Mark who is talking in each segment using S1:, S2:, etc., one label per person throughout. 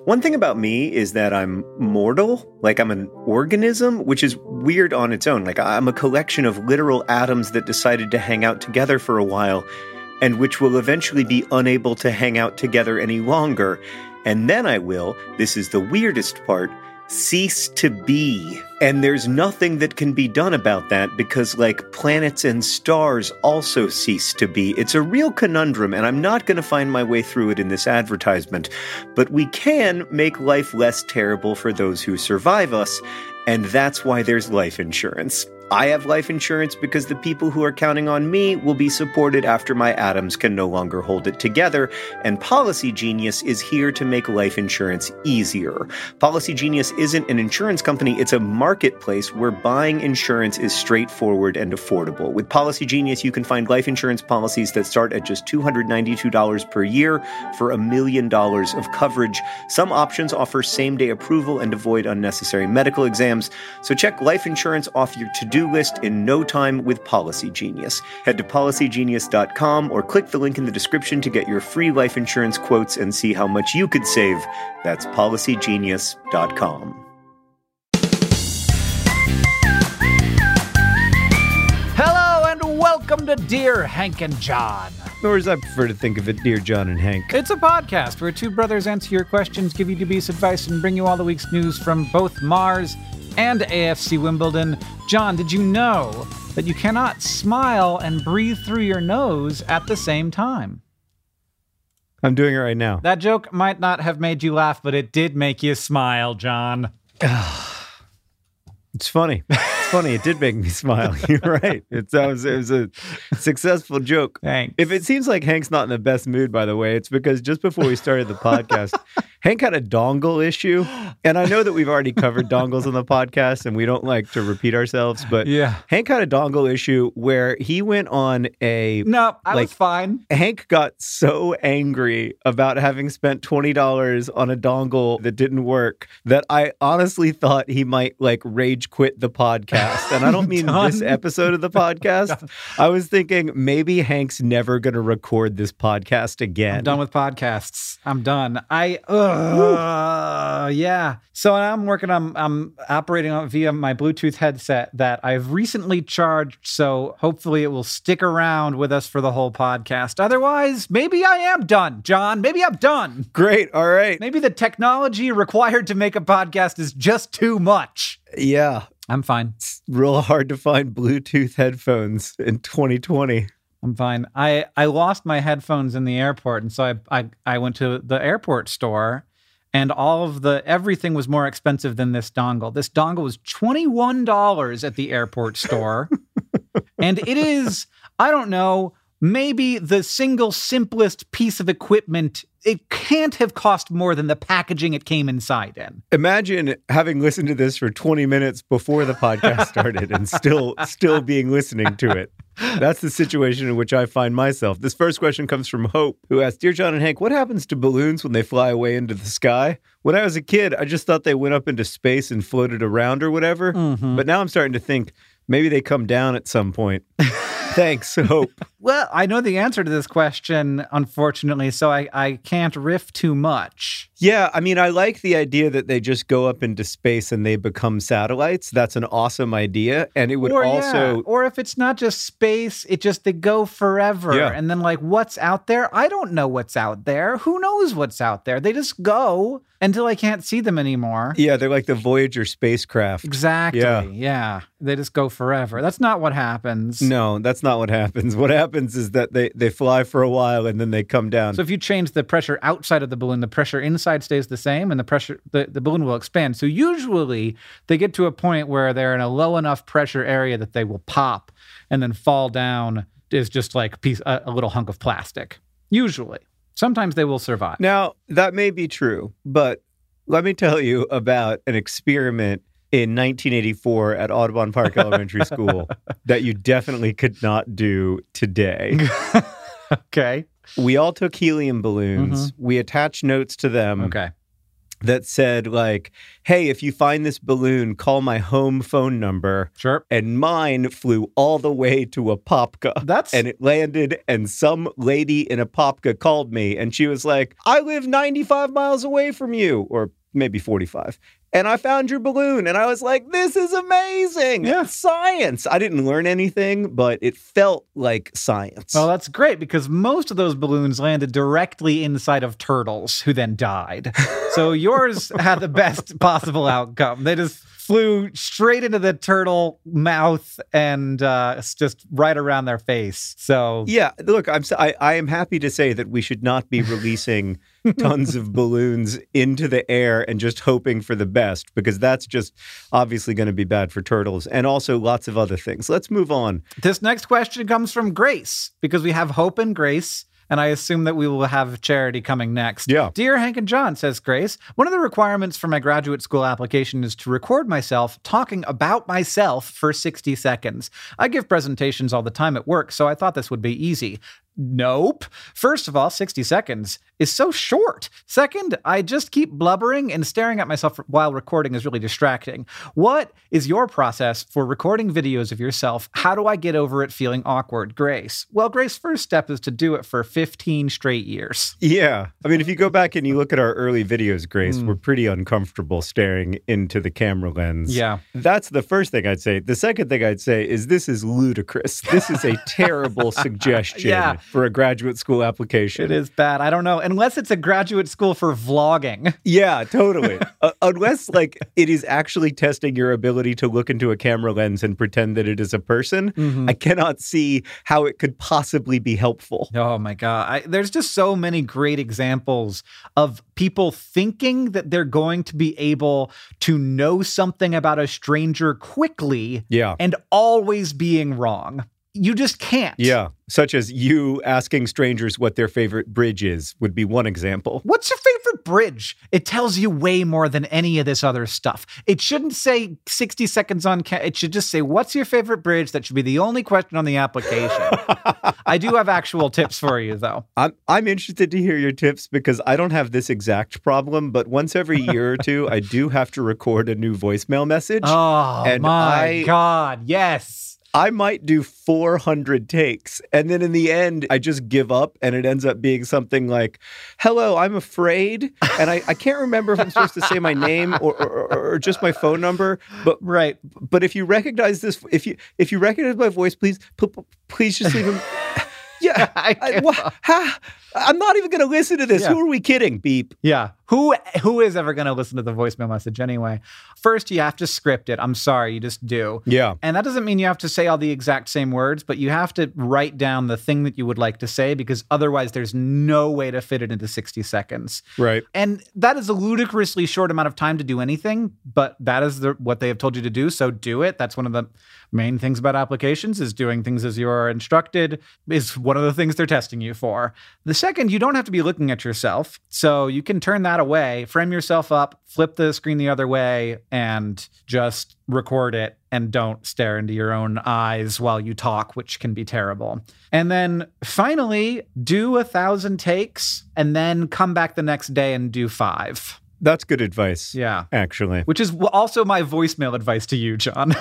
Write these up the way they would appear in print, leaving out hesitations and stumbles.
S1: One thing about me is that I'm mortal, like I'm an organism, which is weird on its own. Like I'm a collection of literal atoms that decided to hang out together for a while, and which will eventually be unable to hang out together any longer. And then I will, this is the weirdest part, cease to be. And there's nothing that can be done about that because, like, planets and stars also cease to be. It's a real conundrum, and I'm not going to find my way through it in this advertisement. But we can make life less terrible for those who survive us, and that's why there's life insurance. I have life insurance because the people who are counting on me will be supported after my atoms can no longer hold it together, and Policy Genius is here to make life insurance easier. Policy Genius isn't an insurance company, it's a marketplace where buying insurance is straightforward and affordable. With Policy Genius, you can find life insurance policies that start at just $292 per year for $1 million of coverage. Some options offer same-day approval and avoid unnecessary medical exams, so check life insurance off your to-do list in no time with Policy Genius. Head to policygenius.com or click the link in the description to get your free life insurance quotes and see how much you could save. That's policygenius.com.
S2: Hello and welcome to Dear Hank and John.
S1: Or as I prefer to think of it, Dear John and Hank.
S2: It's a podcast where two brothers answer your questions, give you dubious advice, and bring you all the week's news from both Mars and AFC Wimbledon. John, did you know that you cannot smile and breathe through your nose at the same time?
S1: I'm doing it right now.
S2: That joke might not have made you laugh, but it did make you smile, John.
S1: It's funny. It's funny. It did make me smile. You're right. It was a successful joke.
S2: Thanks.
S1: If it seems like Hank's not in the best mood, by the way, it's because just before we started the podcast, Hank had a dongle issue. And I know that we've already covered dongles on the podcast and we don't like to repeat ourselves, but
S2: yeah.
S1: Hank had a dongle issue where he went on a...
S2: No, I was fine.
S1: Hank got so angry about having spent $20 on a dongle that didn't work that I honestly thought he might rage quit the podcast. And I don't mean this episode of the podcast. I was thinking maybe Hank's never going to record this podcast again.
S2: I'm done with podcasts. I'm done. Yeah. So I'm operating on via my Bluetooth headset that I've recently charged. So hopefully it will stick around with us for the whole podcast. Otherwise, maybe I am done, John. Maybe I'm done.
S1: Great. All right.
S2: Maybe the technology required to make a podcast is just too much.
S1: Yeah.
S2: I'm fine.
S1: It's real hard to find Bluetooth headphones in 2020.
S2: I'm fine. I lost my headphones in the airport, and so I went to the airport store, and everything was more expensive than this dongle. This dongle was $21 at the airport store, and it is, I don't know, maybe the single simplest piece of equipment. It can't have cost more than the packaging it came inside in.
S1: Imagine having listened to this for 20 minutes before the podcast started and still being listening to it. That's the situation in which I find myself. This first question comes from Hope, who asks, Dear John and Hank, what happens to balloons when they fly away into the sky? When I was a kid, I just thought they went up into space and floated around or whatever. Mm-hmm. But now I'm starting to think maybe they come down at some point. Thanks, Hope.
S2: Well, I know the answer to this question, unfortunately, so I can't riff too much.
S1: Yeah, I mean, I like the idea that they just go up into space and they become satellites. That's an awesome idea. And it would
S2: Or if it's not just space, they go forever.
S1: Yeah.
S2: And then what's out there? I don't know what's out there. Who knows what's out there? They just go until I can't see them anymore.
S1: Yeah, they're like the Voyager spacecraft.
S2: Exactly. Yeah. They just go forever. That's not what happens.
S1: No, that's not what happens. What happens is that they fly for a while and then they come down.
S2: So if you change the pressure outside of the balloon, the pressure inside stays the same and the balloon will expand. So usually they get to a point where they're in a low enough pressure area that they will pop and then fall down is just like a little hunk of plastic. Usually. Sometimes they will survive.
S1: Now, that may be true, but let me tell you about an experiment in 1984 at Audubon Park Elementary School that you definitely could not do today.
S2: Okay.
S1: We all took helium balloons. Mm-hmm. We attached notes to them.
S2: Okay.
S1: that said, like, hey, if you find this balloon, call my home phone number.
S2: Sure.
S1: And mine flew all the way to Apopka. And it landed, and some lady in Apopka called me, and she was like, I live 95 miles away from you, or maybe 45. And I found your balloon. And I was like, this is amazing.
S2: Yeah.
S1: Science. I didn't learn anything, but it felt like science.
S2: Well, that's great because most of those balloons landed directly inside of turtles who then died. So yours had the best possible outcome. They just flew straight into the turtle mouth and it's just right around their face. So
S1: yeah, look, I am happy to say that we should not be releasing tons of balloons into the air and just hoping for the best, because that's just obviously going to be bad for turtles and also lots of other things. Let's move on.
S2: This next question comes from Grace, because we have Hope and Grace. And I assume that we will have Charity coming next.
S1: Yeah.
S2: Dear Hank and John, says Grace, one of the requirements for my graduate school application is to record myself talking about myself for 60 seconds. I give presentations all the time at work, so I thought this would be easy. Nope. First of all, 60 seconds is so short. Second, I just keep blubbering, and staring at myself while recording is really distracting. What is your process for recording videos of yourself? How do I get over it feeling awkward? Grace. Well, Grace, first step is to do it for 15 straight years.
S1: Yeah. I mean, if you go back and you look at our early videos, Grace, we're pretty uncomfortable staring into the camera lens.
S2: Yeah.
S1: That's the first thing I'd say. The second thing I'd say is this is ludicrous. This is a terrible suggestion.
S2: Yeah.
S1: For a graduate school application.
S2: It is bad. I don't know. Unless it's a graduate school for vlogging.
S1: Yeah, totally. Unless, like, it is actually testing your ability to look into a camera lens and pretend that it is a person, I cannot see how it could possibly be helpful.
S2: Oh, my God. There's just so many great examples of people thinking that they're going to be able to know something about a stranger quickly and always being wrong. You just can't.
S1: Yeah. Such as you asking strangers what their favorite bridge is would be one example.
S2: What's your favorite bridge? It tells you way more than any of this other stuff. It shouldn't say 60 seconds on it should just say, what's your favorite bridge? That should be the only question on the application. I do have actual tips for you, though.
S1: I'm interested to hear your tips because I don't have this exact problem, but once every year or two, I do have to record a new voicemail message.
S2: Oh, and my God. Yes.
S1: I might do 400 takes, and then in the end, I just give up, and it ends up being something like, hello, I'm afraid, and I can't remember if I'm supposed to say my name or just my phone number, but
S2: right.
S1: But if you recognize this, if you recognize my voice, please just leave him. Yeah, I'm not even going to listen to this. Yeah. Who are we kidding? Beep.
S2: Yeah. Who is ever going to listen to the voicemail message anyway? First, you have to script it. I'm sorry, you just do.
S1: Yeah.
S2: And that doesn't mean you have to say all the exact same words, but you have to write down the thing that you would like to say, because otherwise there's no way to fit it into 60 seconds.
S1: Right.
S2: And that is a ludicrously short amount of time to do anything, but that is what they have told you to do, so do it. That's one of the main things about applications, is doing things as you are instructed is one of the things they're testing you for. The second, you don't have to be looking at yourself, so you can turn that away, frame yourself up, flip the screen the other way, and just record it, and don't stare into your own eyes while you talk, which can be terrible. And then finally, do 1,000 takes, and then come back the next day and do 5.
S1: That's good advice.
S2: Yeah.
S1: Actually.
S2: Which is also my voicemail advice to you, John.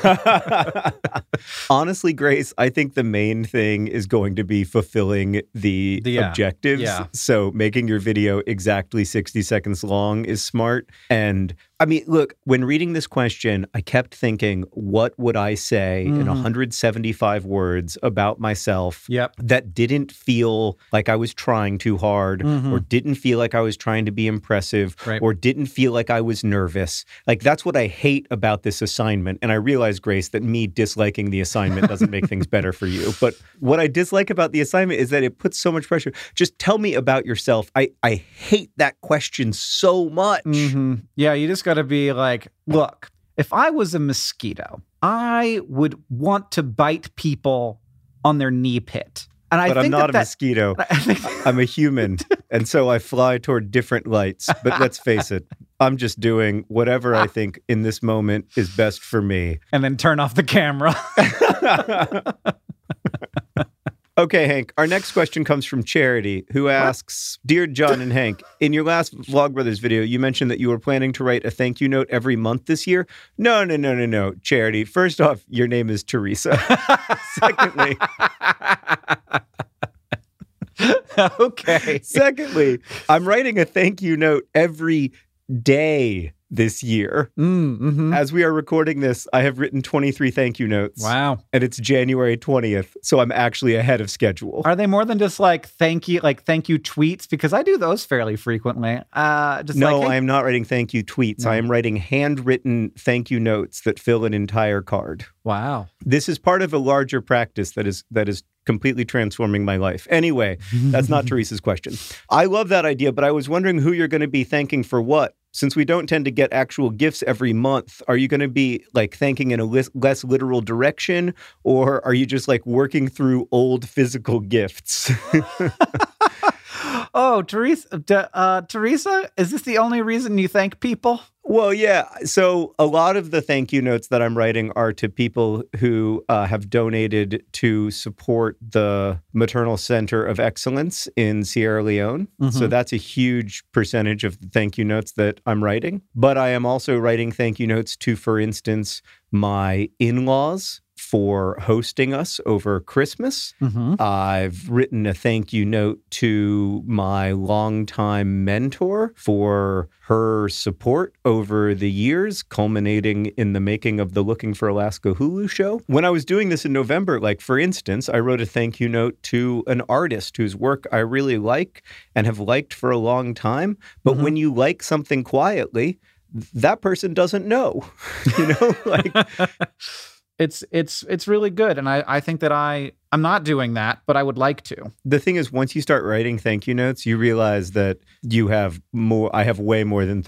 S1: Honestly, Grace, I think the main thing is going to be fulfilling the objectives.
S2: Yeah.
S1: So making your video exactly 60 seconds long is smart. And I mean, look, when reading this question, I kept thinking, what would I say in 175 words about myself that didn't feel like I was trying too hard or didn't feel like I was trying to be impressive or didn't feel like I was nervous. Like, that's what I hate about this assignment. And I realize, Grace, that me disliking the assignment doesn't make things better for you. But what I dislike about the assignment is that it puts so much pressure. Just tell me about yourself. I hate that question so much.
S2: Yeah, you just got to be like, look, if I was a mosquito, I would want to bite people on their knee pit. And I
S1: but
S2: think
S1: I'm not a mosquito. I'm a human. And so I fly toward different lights. But let's face it, I'm just doing whatever I think in this moment is best for me.
S2: And then turn off the camera.
S1: Okay, Hank. Our next question comes from Charity, who asks, Dear John and Hank, in your last Vlogbrothers video, you mentioned that you were planning to write a thank you note every month this year. No, Charity. First off, your name is Teresa. Secondly, I'm writing a thank you note every day this year. As we are recording this, I have written 23 thank you notes.
S2: Wow.
S1: And it's January 20th, so I'm actually ahead of schedule.
S2: Are they more than just thank you tweets? Because I do those fairly frequently.
S1: I am not writing thank you tweets. No. I am writing handwritten thank you notes that fill an entire card.
S2: Wow.
S1: This is part of a larger practice that is completely transforming my life. Anyway, that's not Teresa's question. I love that idea, but I was wondering who you're going to be thanking for what. Since we don't tend to get actual gifts every month, are you going to be thanking in a less literal direction, or are you just working through old physical gifts?
S2: Oh, Teresa, is this the only reason you thank people?
S1: Well, yeah. So a lot of the thank you notes that I'm writing are to people who have donated to support the Maternal Center of Excellence in Sierra Leone. So that's a huge percentage of the thank you notes that I'm writing. But I am also writing thank you notes to, for instance, my in-laws for hosting us over Christmas. I've written a thank you note to my longtime mentor for her support over the years, culminating in the making of the Looking for Alaska Hulu show. When I was doing this in November, for instance, I wrote a thank you note to an artist whose work I really like and have liked for a long time. But when you like something quietly, that person doesn't know,
S2: It's really good. And I think that I'm not doing that, but I would like to.
S1: The thing is, once you start writing thank you notes, you realize that I have way more than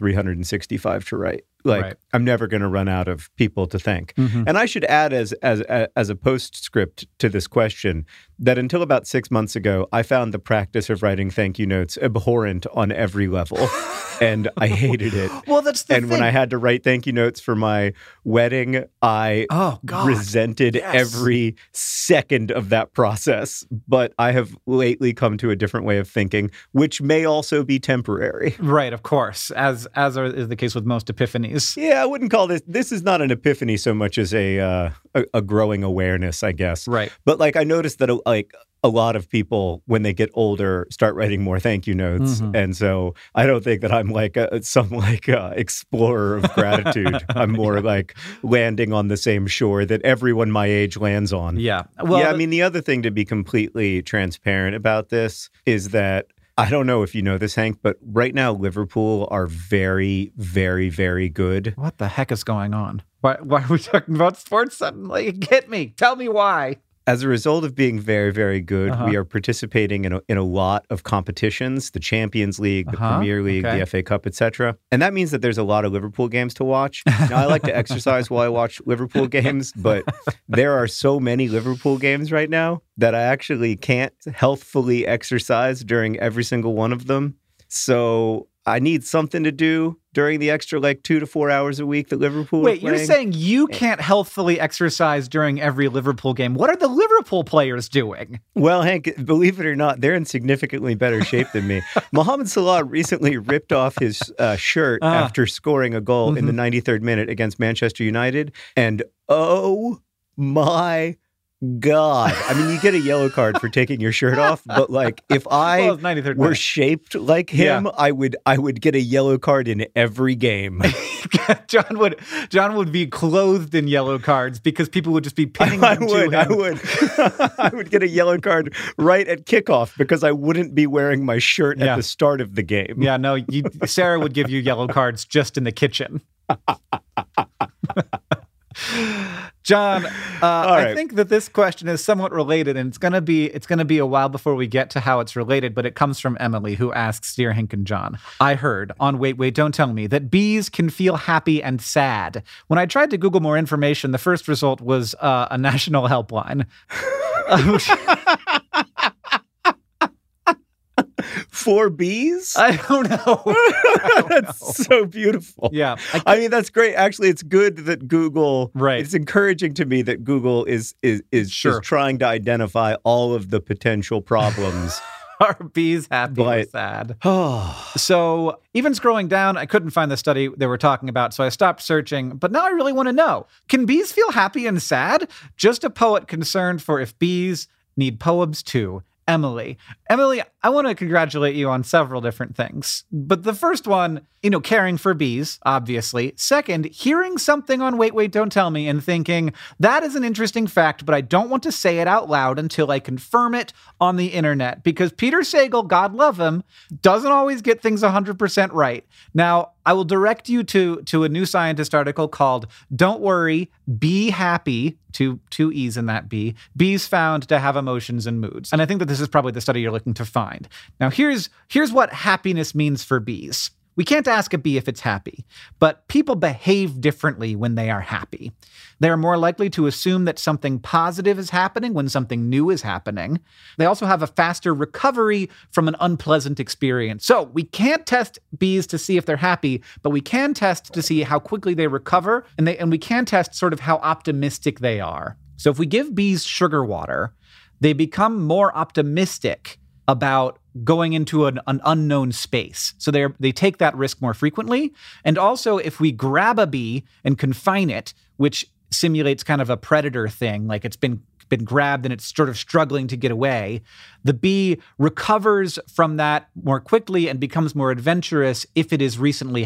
S1: 365 to write.
S2: Right.
S1: I'm never going to run out of people to thank. And I should add as a postscript to this question that until about 6 months ago, I found the practice of writing thank you notes abhorrent on every level. And I hated it.
S2: Well, that's the thing.
S1: And when I had to write thank you notes for my wedding, I resented every second of that process. But I have lately come to a different way of thinking, which may also be temporary.
S2: Right, of course, as is the case with most epiphanies.
S1: Yeah, I wouldn't call this is not an epiphany so much as a growing awareness, I guess.
S2: Right.
S1: But I noticed that a lot of people, when they get older, start writing more thank you notes. And so I don't think that I'm some explorer of gratitude. I'm more landing on the same shore that everyone my age lands on.
S2: Yeah.
S1: Well, yeah, the other thing, to be completely transparent about this, is that I don't know if you know this, Hank, but right now Liverpool are very, very, very good.
S2: What the heck is going on? Why are we talking about sports suddenly? Hit me. Tell me why.
S1: As a result of being very, very good, we are participating in a lot of competitions, the Champions League, the Premier League, the FA Cup, etc. And that means that there's a lot of Liverpool games to watch. Now, I like to exercise while I watch Liverpool games, but there are so many Liverpool games right now that I actually can't healthfully exercise during every single one of them. So I need something to do during the extra 2 to 4 hours a week that Liverpool
S2: Wait, you're saying you can't healthfully exercise during every Liverpool game. What are the Liverpool players doing?
S1: Well, Hank, believe it or not, they're in significantly better shape than me. Mohamed Salah recently ripped off his shirt after scoring a goal in the 93rd minute against Manchester United. And oh my God. You get a yellow card for taking your shirt off, but if I were shaped like him, I would get a yellow card in every game.
S2: John would be clothed in yellow cards because people would just be pinning them to him.
S1: I would get a yellow card right at kickoff because I wouldn't be wearing my shirt at the start of the game.
S2: Yeah, no, Sarah would give you yellow cards just in the kitchen. John, I think that this question is somewhat related, and it's gonna be a while before we get to how it's related, but it comes from Emily, who asks, Dear Hank and John, I heard on Wait, Don't Tell Me that bees can feel happy and sad. When I tried to Google more information, the first result was a national helpline.
S1: for bees?
S2: I don't know.
S1: That's so beautiful.
S2: Yeah.
S1: I mean, that's great. Actually, it's good that Google,
S2: Right.
S1: It's encouraging to me that Google is
S2: Sure.
S1: trying to identify all of the potential problems.
S2: Are bees happy or
S1: But-
S2: sad?
S1: Oh,
S2: So even scrolling down, I couldn't find the study they were talking about, so I stopped searching. But now I really want to know, can bees feel happy and sad? Just a poet concerned for if bees need poems too. Emily, I want to congratulate you on several different things. But the first one, caring for bees, obviously. Second, hearing something on Wait, Wait, Don't Tell Me and thinking, that is an interesting fact, but I don't want to say it out loud until I confirm it on the internet. Because Peter Sagal, God love him, doesn't always get things 100% right. Now, I will direct you to a New Scientist article called Don't Worry, Be Happy, two E's in that B, bees found to have emotions and moods. And I think that this is probably the study you're looking to find. Now, here's what happiness means for bees. We can't ask a bee if it's happy, but people behave differently when they are happy. They are more likely to assume that something positive is happening when something new is happening. They also have a faster recovery from an unpleasant experience. So we can't test bees to see if they're happy, but we can test to see how quickly they recover, and we can test sort of how optimistic they are. So if we give bees sugar water, they become more optimistic about going into an unknown space. So they take that risk more frequently. And also, if we grab a bee and confine it, which simulates kind of a predator thing, like it's been grabbed and it's sort of struggling to get away, the bee recovers from that more quickly and becomes more adventurous if it has recently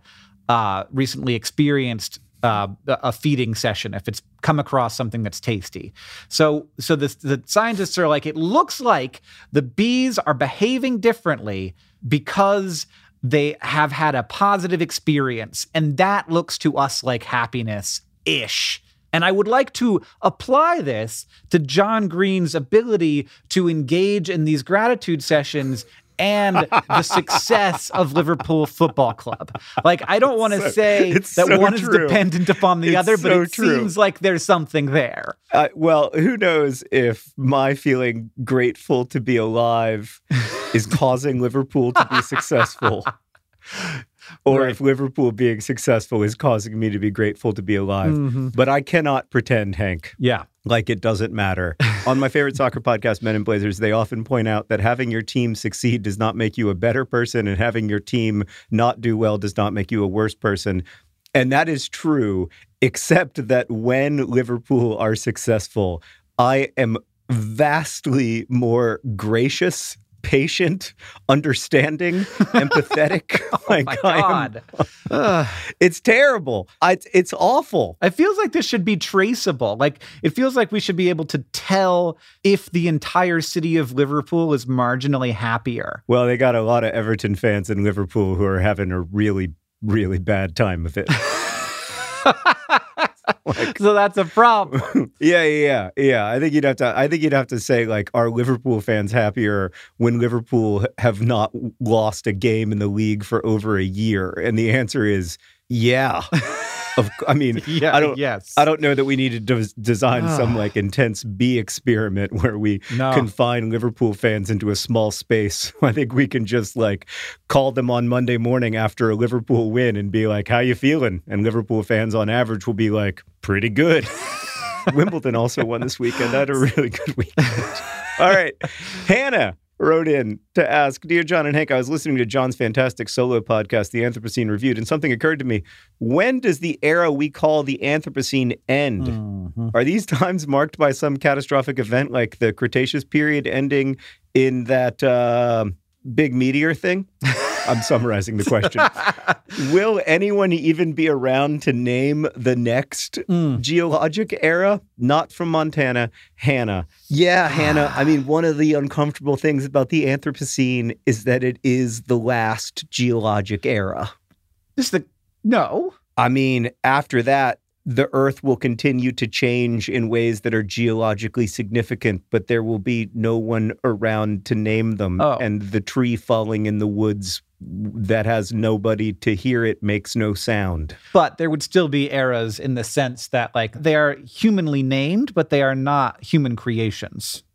S2: experienced a feeding session, if it's come across something that's tasty. So the scientists are like, it looks like the bees are behaving differently because they have had a positive experience. And that looks to us like happiness-ish. And I would like to apply this to John Green's ability to engage in these gratitude sessions and the success of Liverpool Football Club. Like, I don't want to say that one is dependent upon the other, but it seems like there's something there.
S1: Well, who knows if my feeling grateful to be alive is causing Liverpool to be successful, or if Liverpool being successful is causing me to be grateful to be alive. Mm-hmm. But I cannot pretend, Hank.
S2: Yeah.
S1: Like it doesn't matter. On my favorite soccer podcast, Men in Blazers, they often point out that having your team succeed does not make you a better person, and having your team not do well does not make you a worse person. And that is true, except that when Liverpool are successful, I am vastly more gracious, patient, understanding, empathetic.
S2: Oh my God.
S1: It's terrible. It's awful.
S2: It feels like this should be traceable. Like, it feels like we should be able to tell if the entire city of Liverpool is marginally happier.
S1: Well, they got a lot of Everton fans in Liverpool who are having a really, really bad time with it.
S2: So that's a problem.
S1: Yeah. I think you'd have to say, like, are Liverpool fans happier when Liverpool have not lost a game in the league for over a year? And the answer is yeah. I mean,
S2: yeah,
S1: I don't know that we need to design some like intense bee experiment where we confine Liverpool fans into a small space. I think we can just like call them on Monday morning after a Liverpool win and be like, "How you feeling?" And Liverpool fans on average will be like, "Pretty good." Wimbledon also won this weekend. I had a really good weekend. All right, Hannah wrote in to ask, Dear John and Hank, I was listening to John's fantastic solo podcast, The Anthropocene Reviewed, and something occurred to me. When does the era we call the Anthropocene end? Mm-hmm. Are these times marked by some catastrophic event like the Cretaceous period ending in that big meteor thing? I'm summarizing the question. Will anyone even be around to name the next geologic era? Not from Montana, Hannah. Yeah, Hannah. I mean, one of the uncomfortable things about the Anthropocene is that it is the last geologic era.
S2: No.
S1: I mean, after that, the Earth will continue to change in ways that are geologically significant, but there will be no one around to name them. Oh. And the tree falling in the woods that has nobody to hear it makes no sound.
S2: But there would still be eras in the sense that, like, they are humanly named, but they are not human creations.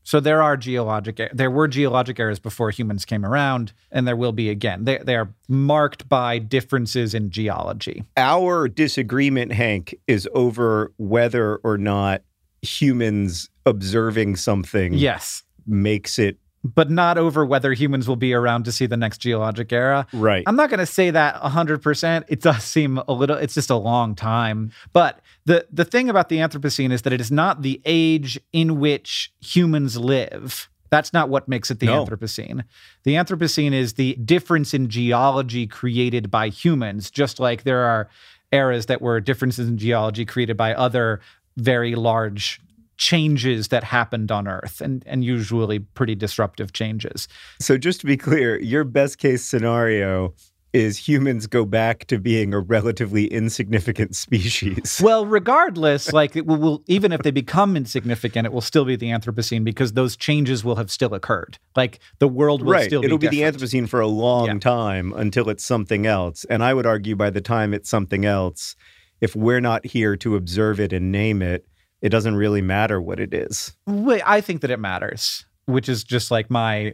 S2: So there were geologic eras before humans came around, and there will be again. They are marked by differences in geology.
S1: Our disagreement, Hank, is over whether or not humans observing something makes it.
S2: But not over whether humans will be around to see the next geologic era.
S1: Right.
S2: I'm not going to say that 100%. It does seem it's just a long time. But the thing about the Anthropocene is that it is not the age in which humans live. That's not what makes it the Anthropocene. The Anthropocene is the difference in geology created by humans, just like there are eras that were differences in geology created by other very large changes that happened on Earth, and usually pretty disruptive changes.
S1: So just to be clear, your best case scenario is humans go back to being a relatively insignificant species.
S2: Well, regardless, like it will even if they become insignificant, it will still be the Anthropocene because those changes will have still occurred. Like the world will still be
S1: It'll be
S2: different.
S1: the Anthropocene for a long time until it's something else. And I would argue by the time it's something else, if we're not here to observe it and name it, it doesn't really matter what it is.
S2: I think that it matters, which is just like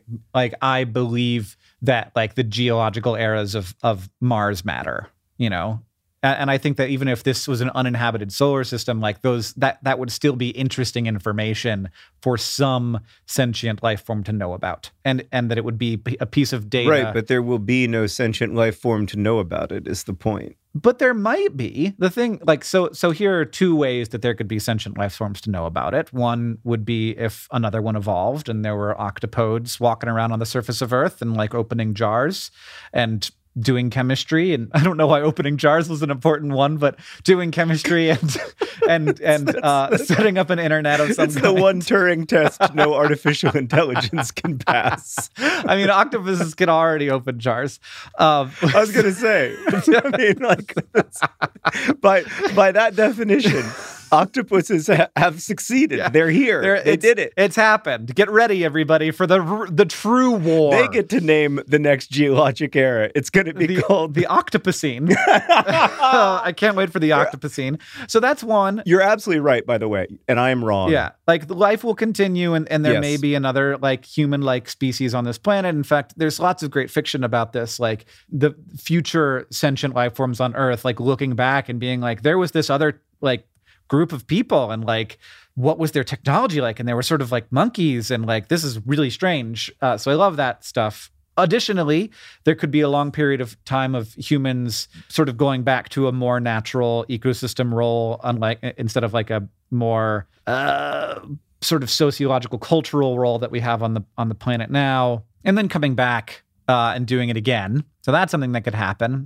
S2: I believe that like the geological eras of Mars matter, you know? And I think that even if this was an uninhabited solar system, like that would still be interesting information for some sentient life form to know about. And that it would be a piece of data.
S1: Right, but there will be no sentient life form to know about it is the point.
S2: But there might be. The thing, like, so here are two ways that there could be sentient life forms to know about it. One would be if another one evolved and there were octopodes walking around on the surface of Earth and like opening jars and doing chemistry. And I don't know why opening jars was an important one, but doing chemistry and setting up an internet of some kind.
S1: It's the one Turing test no artificial intelligence can pass.
S2: I mean, octopuses can already open jars.
S1: I was going to say, I mean, like, by that definition, octopuses have succeeded. Yeah. They're here. They did it.
S2: It's happened. Get ready, everybody, for the true war.
S1: They get to name the next geologic era. It's going to be called
S2: the Octopocene. I can't wait for the Octopocene. So that's one.
S1: You're absolutely right, by the way, and I am wrong.
S2: Yeah, like life will continue, and there may be another like human-like species on this planet. In fact, there's lots of great fiction about this, like the future sentient life forms on Earth, like looking back and being like, there was this other like group of people and like what was their technology like, and they were sort of like monkeys, and like this is really strange. So I love that stuff. Additionally, there could be a long period of time of humans sort of going back to a more natural ecosystem role, instead of like a more sort of sociological cultural role that we have on the planet now, and then coming back and doing it again. So that's something that could happen.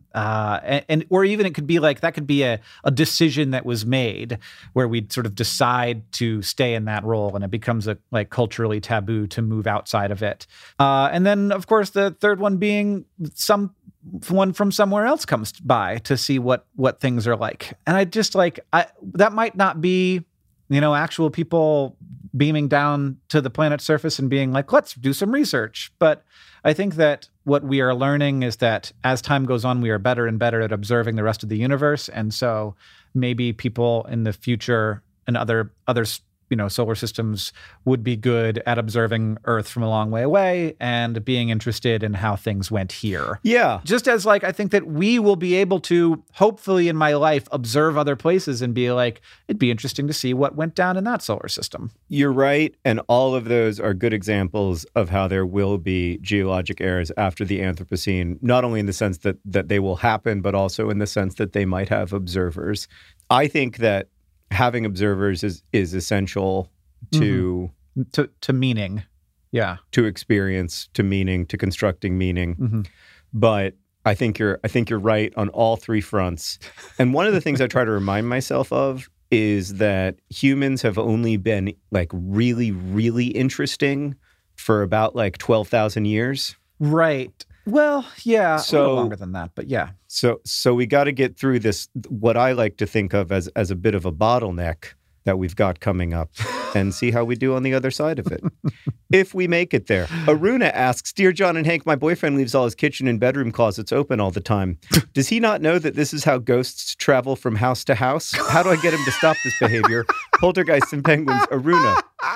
S2: Or even it could be like, that could be a decision that was made where we'd sort of decide to stay in that role, and it becomes a like culturally taboo to move outside of it. And then of course the third one being someone from somewhere else comes by to see what things are like. And I just like, that might not be, you know, actual people beaming down to the planet's surface and being like, let's do some research. But I think that what we are learning is that as time goes on, we are better and better at observing the rest of the universe. And so maybe people in the future and other solar systems would be good at observing Earth from a long way away and being interested in how things went here.
S1: Yeah.
S2: Just as like, I think that we will be able to, hopefully in my life, observe other places and be like, it'd be interesting to see what went down in that solar system.
S1: You're right. And all of those are good examples of how there will be geologic eras after the Anthropocene, not only in the sense that they will happen, but also in the sense that they might have observers. I think that having observers is essential to
S2: meaning. Yeah.
S1: To experience, to meaning, to constructing meaning. Mm-hmm. But I think you're right on all three fronts. And one of the things I try to remind myself of is that humans have only been like really, really interesting for about like 12,000 years.
S2: Right. Well, yeah,
S1: so,
S2: a little longer than that, but yeah.
S1: So we got to get through this, what I like to think of as a bit of a bottleneck that we've got coming up, and see how we do on the other side of it. If we make it there. Aruna asks, Dear John and Hank, my boyfriend leaves all his kitchen and bedroom closets open all the time. Does he not know that this is how ghosts travel from house to house? How do I get him to stop this behavior? Poltergeists and penguins, Aruna.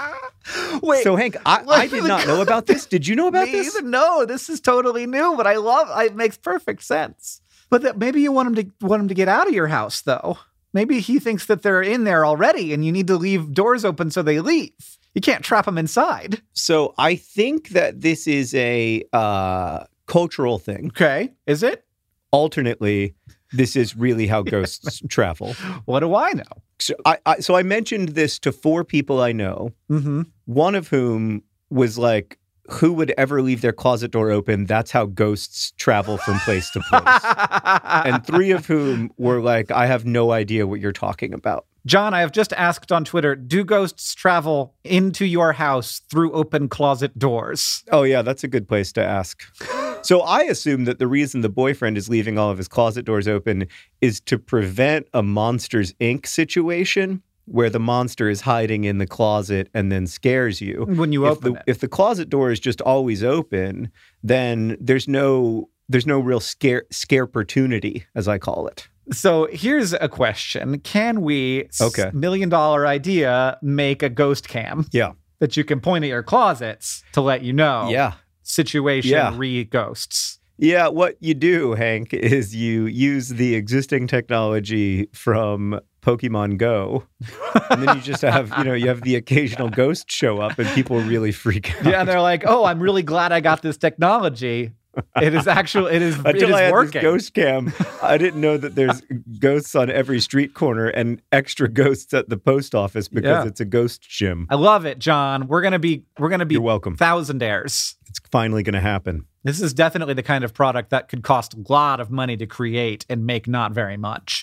S2: Wait.
S1: So, Hank, I did not know about this. Did you know about
S2: Me
S1: this?
S2: either. No, this is totally new, but it makes perfect sense. But maybe you want him to get out of your house, though. Maybe he thinks that they're in there already and you need to leave doors open so they leave. You can't trap them inside.
S1: So I think that this is a cultural thing.
S2: Okay. Is it?
S1: Alternately, this is really how ghosts travel.
S2: What do I know?
S1: So I mentioned this to 4 people I know, one of whom was like, who would ever leave their closet door open? That's how ghosts travel from place to place. And 3 of whom were like, I have no idea what you're talking about.
S2: John, I have just asked on Twitter, do ghosts travel into your house through open closet doors?
S1: Oh, yeah, that's a good place to ask. So I assume that the reason the boyfriend is leaving all of his closet doors open is to prevent a Monsters, Inc. situation where the monster is hiding in the closet and then scares you.
S2: When you open it.
S1: If the closet door is just always open, then there's no real scare opportunity, as I call it.
S2: So here's a question. Can we, $1 million idea, make a ghost cam?
S1: Yeah.
S2: That you can point at your closets to let you know.
S1: Yeah.
S2: Situation re-ghosts.
S1: Yeah, what you do, Hank, is you use the existing technology from Pokemon Go, and then you just have, you have the occasional ghost show up and people really freak out.
S2: Yeah, and they're like, oh, I'm really glad I got this technology. It is
S1: Until I had
S2: working.
S1: This ghost cam, I didn't know that there's ghosts on every street corner and extra ghosts at the post office because it's a ghost gym.
S2: I love it, John. We're gonna be
S1: You're welcome.
S2: Thousandaires.
S1: It's finally going to happen.
S2: This is definitely the kind of product that could cost a lot of money to create and make not very much.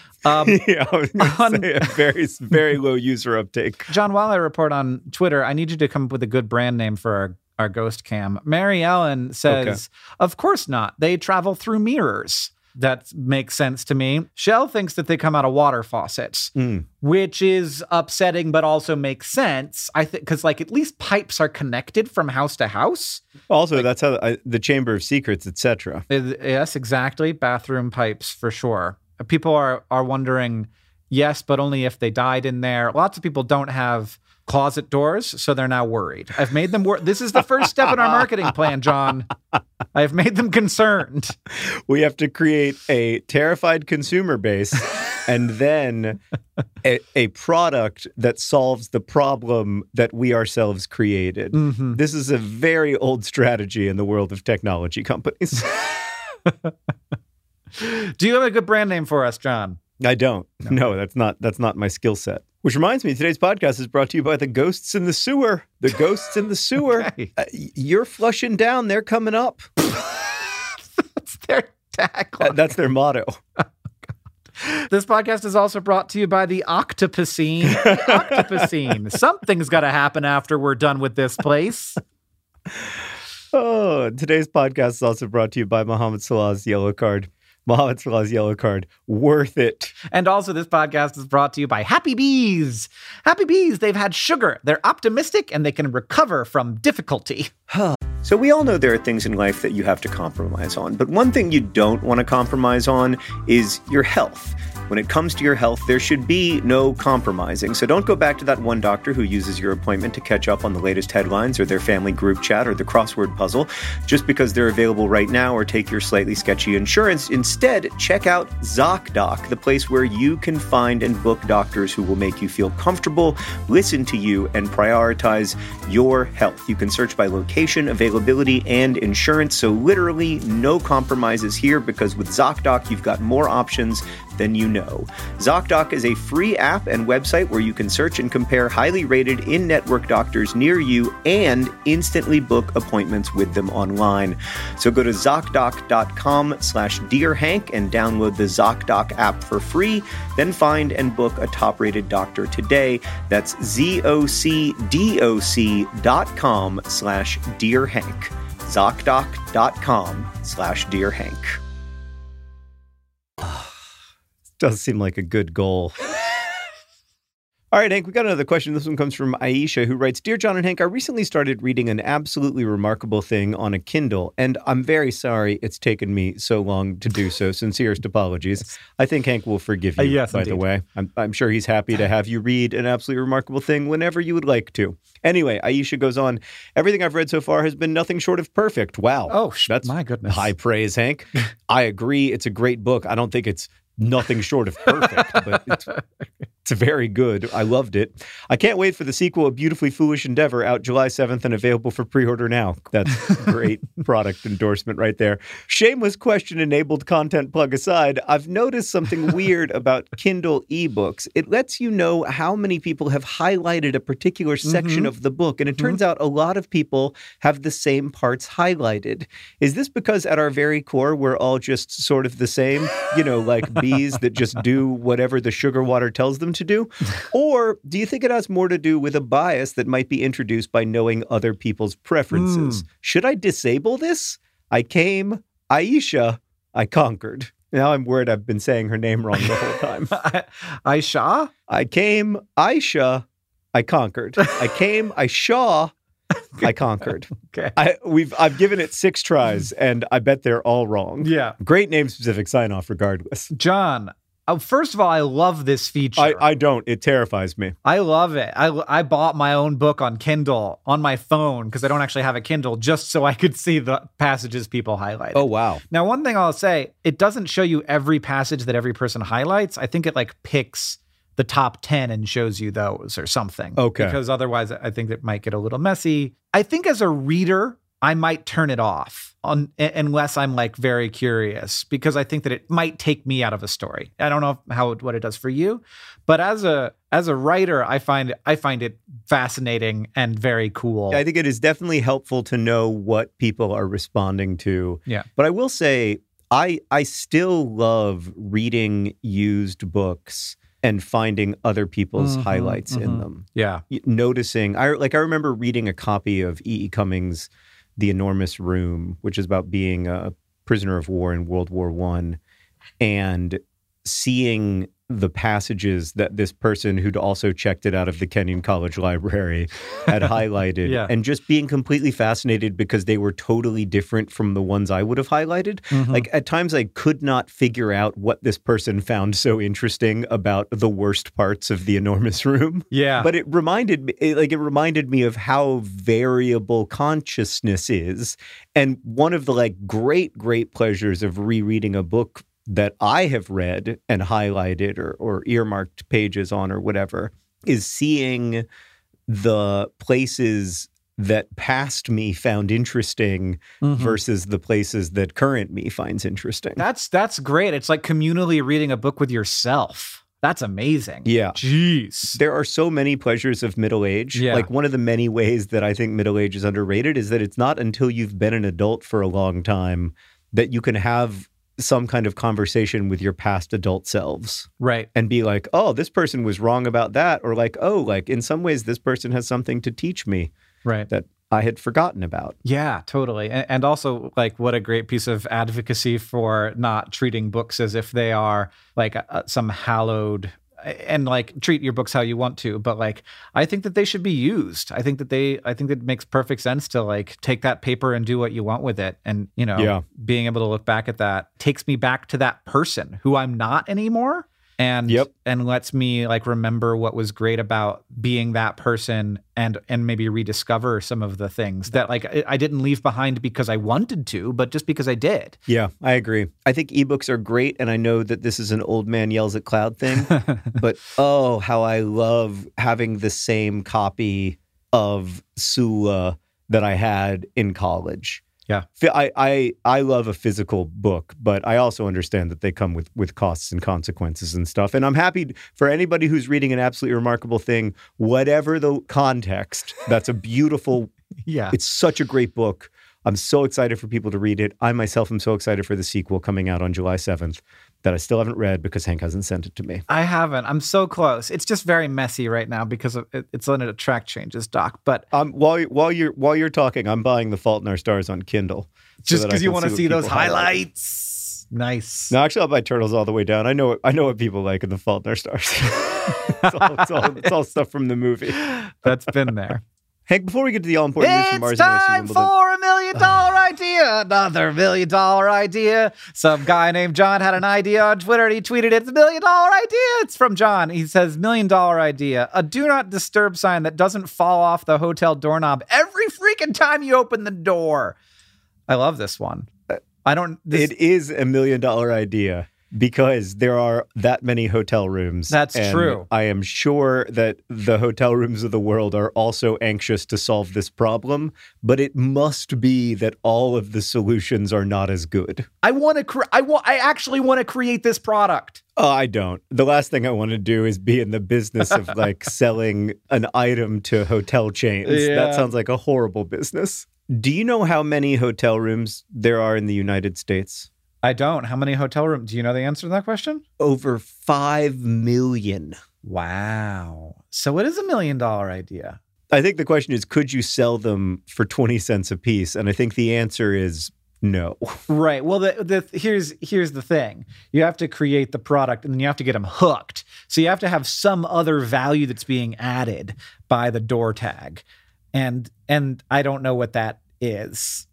S1: Yeah, I was going to say a very, very low user uptake.
S2: John, while I report on Twitter, I need you to come up with a good brand name for our ghost cam. Mary Ellen says, Of course not. They travel through mirrors. That makes sense to me. Shell thinks that they come out of water faucets, which is upsetting, but also makes sense. I think because at least pipes are connected from house to house.
S1: Also, that's how the Chamber of Secrets, etc.
S2: Yes, exactly. Bathroom pipes for sure. People are wondering, yes, but only if they died in there. Lots of people don't have closet doors, so they're now worried. I've made them This is the first step in our marketing plan, John. I've made them concerned.
S1: We have to create a terrified consumer base and then a product that solves the problem that we ourselves created. This is a very old strategy in the world of technology companies.
S2: Do you have a good brand name for us, John?
S1: I don't. No, that's not my skill set. Which reminds me, today's podcast is brought to you by the Ghosts in the Sewer. The Ghosts in the Sewer.
S2: Okay.
S1: You're flushing down. They're coming up.
S2: That's their tagline.
S1: That's their motto.
S2: This podcast is also brought to you by the Octopusine. Octopusine. Something's got to happen after we're done with this place.
S1: Oh, today's podcast is also brought to you by Mohamed Salah's Yellow Card. Mohamed Salah's Yellow Card. Worth it.
S2: And also this podcast is brought to you by Happy Bees. Happy Bees, they've had sugar. They're optimistic and they can recover from difficulty.
S1: So we all know there are things in life that you have to compromise on, but one thing you don't want to compromise on is your health. When it comes to your health, there should be no compromising. So don't go back to that one doctor who uses your appointment to catch up on the latest headlines or their family group chat or the crossword puzzle just because they're available right now or take your slightly sketchy insurance. Instead, check out ZocDoc, the place where you can find and book doctors who will make you feel comfortable, listen to you, and prioritize your health. You can search by location, availability, and insurance. So literally no compromises here because with ZocDoc, you've got more options than you know. ZocDoc is a free app and website where you can search and compare highly rated in-network doctors near you and instantly book appointments with them online. So go to ZocDoc.com/DearHank and download the ZocDoc app for free. Then find and book a top-rated doctor today. That's ZocDoc.com/DearHank. ZocDoc.com/DearHank. Does seem like a good goal. All right, Hank, we got another question. This one comes from Aisha, who writes, Dear John and Hank, I recently started reading an absolutely remarkable thing on a Kindle, and I'm very sorry it's taken me so long to do so. Sincerest apologies. Yes. I think Hank will forgive you,
S2: yes,
S1: by
S2: indeed.
S1: the way. I'm sure he's happy to have you read an absolutely remarkable thing whenever you would like to. Anyway, Aisha goes on, everything I've read so far has been nothing short of perfect. Wow.
S2: Oh, that's my goodness.
S1: High praise, Hank. I agree. It's a great book. I don't think it's nothing short of perfect, but it's very good. I loved it. I can't wait for the sequel, A Beautifully Foolish Endeavor, out July 7th and available for pre-order now. That's great product endorsement right there. Shameless question-enabled content plug aside, I've noticed something weird about Kindle ebooks. It lets you know how many people have highlighted a particular section of the book, and it turns out a lot of people have the same parts highlighted. Is this because at our very core, we're all just sort of the same, like bees that just do whatever the sugar water tells them to do? Or do you think it has more to do with a bias that might be introduced by knowing other people's preferences? Should I disable this? I came, Aisha, I conquered. Now I'm worried I've been saying her name wrong the whole time.
S2: Aisha?
S1: I came, Aisha, I conquered. I came, Aisha, I conquered.
S2: Okay.
S1: I've given it 6 tries, and I bet they're all wrong.
S2: Yeah.
S1: Great name-specific sign-off regardless.
S2: John, first of all, I love this feature.
S1: I don't. It terrifies me.
S2: I love it. I bought my own book on Kindle on my phone because I don't actually have a Kindle, just so I could see the passages people highlighted.
S1: Oh, wow.
S2: Now, one thing I'll say, it doesn't show you every passage that every person highlights. I think it picks the top 10 and shows you those or something.
S1: Okay.
S2: Because otherwise, I think it might get a little messy. I think as a reader, I might turn it off unless I'm very curious, because I think that it might take me out of a story. I don't know what it does for you, but as a writer, I find it fascinating and very cool.
S1: I think it is definitely helpful to know what people are responding to.
S2: Yeah.
S1: But I will say, I still love reading used books and finding other people's highlights in them.
S2: Yeah.
S1: Noticing, I remember reading a copy of E.E. Cummings' The Enormous Room, which is about being a prisoner of war in World War I, and seeing the passages that this person who'd also checked it out of the Kenyon College Library had highlighted,
S2: yeah.
S1: and just being completely fascinated because they were totally different from the ones I would have highlighted. At times I could not figure out what this person found so interesting about the worst parts of The Enormous Room.
S2: Yeah.
S1: But it reminded me of how variable consciousness is. And one of the great pleasures of rereading a book that I have read and highlighted or earmarked pages on or whatever is seeing the places that past me found interesting versus the places that current me finds interesting.
S2: That's great. It's like communally reading a book with yourself. That's amazing.
S1: Yeah.
S2: Jeez.
S1: There are so many pleasures of middle age.
S2: Yeah.
S1: One of the many ways that I think middle age is underrated is that it's not until you've been an adult for a long time that you can have some kind of conversation with your past adult selves.
S2: Right.
S1: And be like, oh, this person was wrong about that. Or in some ways, this person has something to teach me.
S2: Right.
S1: That I had forgotten about.
S2: Yeah, totally. And also, what a great piece of advocacy for not treating books as if they are some hallowed, and treat your books how you want to. But I think that they should be used. I think it makes perfect sense to take that paper and do what you want with it. And, being able to look back at that takes me back to that person who I'm not anymore. And and lets me remember what was great about being that person, and maybe rediscover some of the things that I didn't leave behind because I wanted to, but just because I did.
S1: Yeah, I agree. I think ebooks are great, and I know that this is an old man yells at cloud thing, but oh, how I love having the same copy of Sula that I had in college.
S2: Yeah.
S1: I love a physical book, but I also understand that they come with costs and consequences and stuff. And I'm happy for anybody who's reading an absolutely remarkable thing, whatever the context. That's a beautiful, it's such a great book. I'm so excited for people to read it. I myself am so excited for the sequel coming out on July 7th that I still haven't read because Hank hasn't sent it to me.
S2: I haven't. I'm so close. It's just very messy right now because of it's on a track changes, Doc. But
S1: while you're talking, I'm buying The Fault in Our Stars on Kindle.
S2: Just because you want to see those highlights. Nice.
S1: No, actually, I'll buy Turtles All the Way Down. I know what people like in The Fault in Our Stars. It's all stuff from the movie.
S2: That's been there.
S1: Hank, before we get to the all-important news from Mars
S2: It's
S1: and AFC
S2: time
S1: Wimbledon.
S2: for $1 million idea. Another $1 million idea. Some guy named John had an idea on Twitter and he tweeted, it's $1 million idea. It's from John. He says, $1 million idea. A do not disturb sign that doesn't fall off the hotel doorknob every freaking time you open the door. I love this one.
S1: It is $1 million idea because there are that many hotel rooms.
S2: That's
S1: and
S2: true.
S1: I am sure that the hotel rooms of the world are also anxious to solve this problem, but it must be that all of the solutions are not as good.
S2: I actually want to create this product.
S1: Oh, I don't. The last thing I want to do is be in the business of selling an item to hotel chains.
S2: Yeah.
S1: That sounds like a horrible business. Do you know how many hotel rooms there are in the United States?
S2: I don't. How many hotel rooms? Do you know the answer to that question?
S1: Over 5 million.
S2: Wow. So it is $1 million idea.
S1: I think the question is, could you sell them for 20 cents a piece? And I think the answer is no.
S2: Right. Well, here's the thing. You have to create the product and then you have to get them hooked. So you have to have some other value that's being added by the door tag. And I don't know what that is.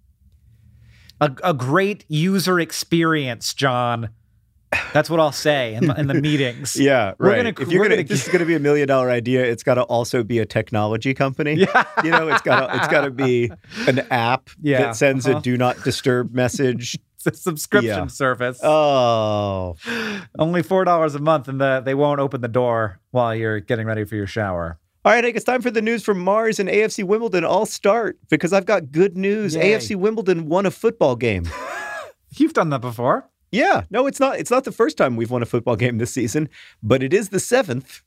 S2: A great user experience, John. That's what I'll say in the meetings.
S1: Yeah, right. If this is going to be $1 million idea, it's got to also be a technology company.
S2: Yeah.
S1: It's got to be an app that sends a do not disturb message.
S2: It's a subscription service.
S1: Oh,
S2: only $4 a month, and they won't open the door while you're getting ready for your shower.
S1: All right, Hank, it's time for the news from Mars and AFC Wimbledon. I'll start because I've got good news.
S2: Yay.
S1: AFC Wimbledon won a football game.
S2: You've done that before.
S1: Yeah, no, it's not. It's not the first time we've won a football game this season, but it is the 7th.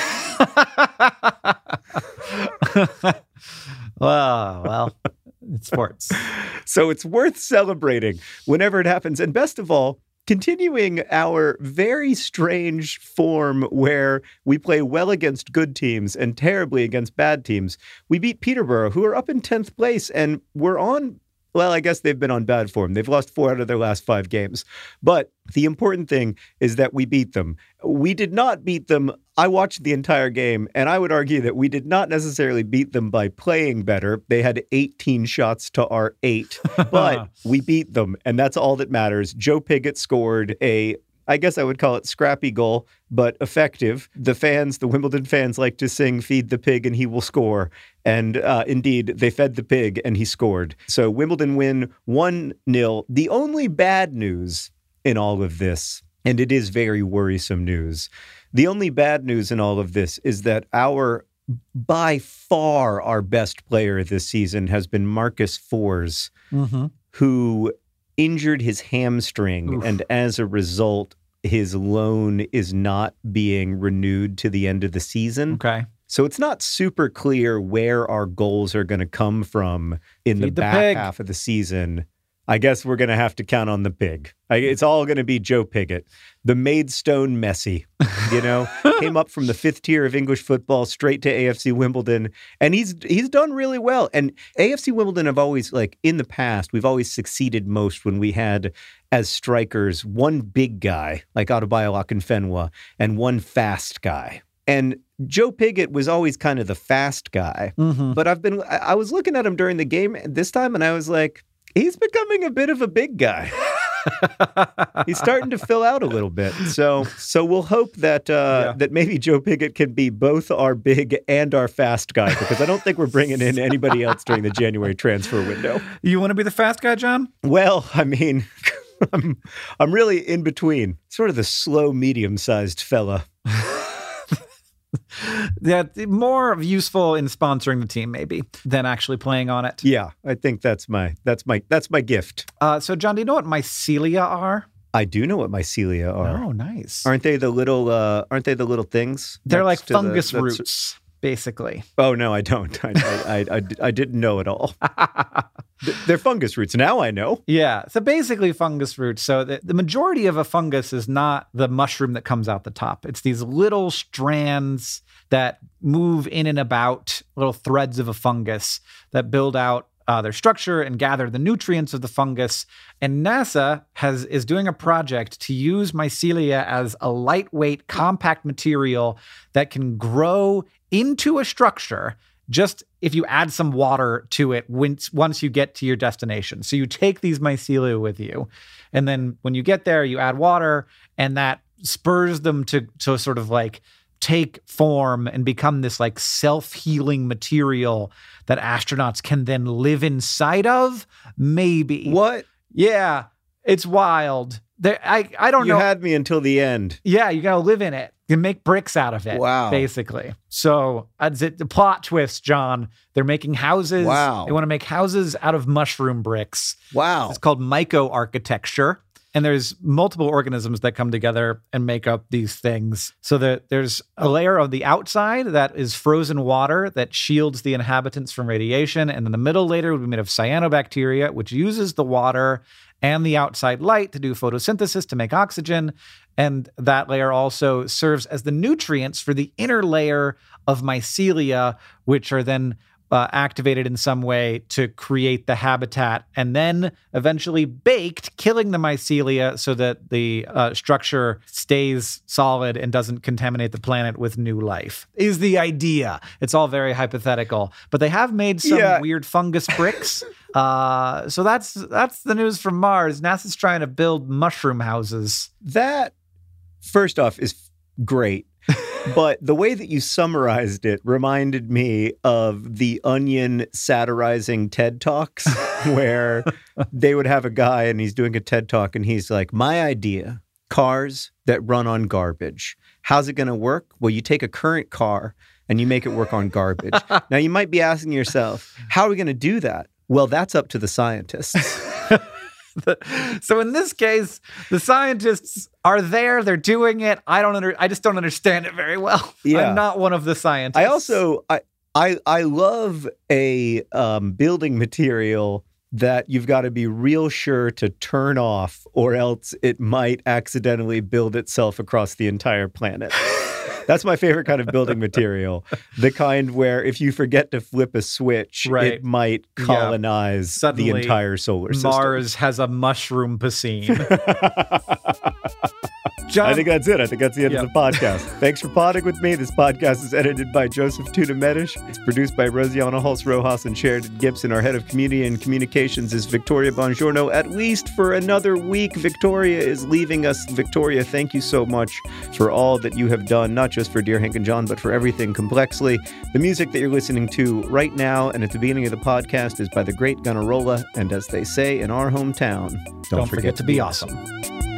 S2: Well, it's sports.
S1: So it's worth celebrating whenever it happens. And best of all, continuing our very strange form where we play well against good teams and terribly against bad teams. We beat Peterborough, who are up in 10th place, and we're on, well, I guess they've been on bad form. They've lost 4 out of their last 5 games. But the important thing is that we beat them. We did not beat them. I watched the entire game, and I would argue that we did not necessarily beat them by playing better. They had 18 shots to our 8, but we beat them, and that's all that matters. Joe Pigott scored I guess I would call it scrappy goal, but effective. The Wimbledon fans like to sing, "Feed the pig and he will score." And indeed, they fed the pig and he scored. So Wimbledon win 1-0. The only bad news in all of this, and it is very worrisome news, the only bad news in all of this is that by far our best player this season has been Marcus Fors, who injured his hamstring. Oof. And as a result, his loan is not being renewed to the end of the season.
S2: Okay.
S1: So it's not super clear where our goals are going to come from in the back half of the season. I guess we're going to have to count on the pig. It's all going to be Joe Pigott, the Maidstone Messi, came up from the 5th tier of English football straight to AFC Wimbledon. And he's done really well. And AFC Wimbledon have always, in the past, we've always succeeded most when we had as strikers one big guy like Adebayo Akinfenwa and one fast guy. And Joe Pigott was always kind of the fast guy. Mm-hmm. But I was looking at him during the game this time and I was like, he's becoming a bit of a big guy. He's starting to fill out a little bit. So we'll hope that that maybe Joe Pigott can be both our big and our fast guy, because I don't think we're bringing in anybody else during the January transfer window.
S2: You want to be the fast guy, John?
S1: Well, I mean, I'm really in between, sort of the slow, medium-sized fella.
S2: That more useful in sponsoring the team, maybe, than actually playing on it.
S1: Yeah, I think that's my gift.
S2: So, John, do you know what mycelia are?
S1: I do know what mycelia are.
S2: Oh, nice.
S1: Aren't they the little things?
S2: They're like fungus roots, basically.
S1: Oh no, I don't. I didn't know at all. They're fungus roots. Now I know.
S2: Yeah. So basically fungus roots. So the majority of a fungus is not the mushroom that comes out the top. It's these little strands that move in and about, little threads of a fungus that build out their structure and gather the nutrients of the fungus. And NASA is doing a project to use mycelia as a lightweight, compact material that can grow into a structure just if you add some water to it once you get to your destination. So you take these mycelia with you, and then when you get there, you add water, and that spurs them to sort of like take form and become this like self-healing material that astronauts can then live inside of. Maybe.
S1: What?
S2: Yeah, it's wild. I don't know.
S1: You had me until the end.
S2: Yeah, you got to live in it. You can make bricks out of it.
S1: Wow.
S2: Basically. So the plot twist, John, they're making houses.
S1: Wow.
S2: They want to make houses out of mushroom bricks.
S1: Wow.
S2: It's called myco-architecture. And there's multiple organisms that come together and make up these things. So there's a layer of the outside that is frozen water that shields the inhabitants from radiation. And then the middle layer would be made of cyanobacteria, which uses the water and the outside light to do photosynthesis to make oxygen. And that layer also serves as the nutrients for the inner layer of mycelia, which are then activated in some way to create the habitat, and then eventually baked, killing the mycelia so that the structure stays solid and doesn't contaminate the planet with new life, is the idea. It's all very hypothetical, but they have made some weird fungus bricks. So that's the news from Mars. NASA's trying to build mushroom houses.
S1: That, first off, is great. But the way that you summarized it reminded me of the Onion satirizing TED Talks, where they would have a guy and he's doing a TED Talk and he's like, my idea, cars that run on garbage. How's it going to work? Well, you take a current car and you make it work on garbage. Now, you might be asking yourself, how are we going to do that? Well, that's up to the scientists.
S2: So in this case, the scientists are there. They're doing it. I just don't understand it very well.
S1: Yeah.
S2: I'm not one of the scientists.
S1: I also, I love a building material that you've got to be real sure to turn off, or else it might accidentally build itself across the entire planet. That's my favorite kind of building material. The kind where if you forget to flip a switch, it might colonize the entire solar system.
S2: Mars has a mushroom piscine.
S1: John, I think that's it. I think that's the end of the podcast. Thanks for podding with me. This podcast is edited by Joseph Tuna Medish. It's produced by Rosianna Hulse-Rojas and Sheridan Gibson. Our head of community and communications is Victoria Bongiorno. At least for another week, Victoria is leaving us. Victoria, thank you so much for all that you have done, not just for Dear Hank and John, but for everything complexly. The music that you're listening to right now and at the beginning of the podcast is by the great Gunnarolla. And as they say in our hometown, don't forget to be awesome.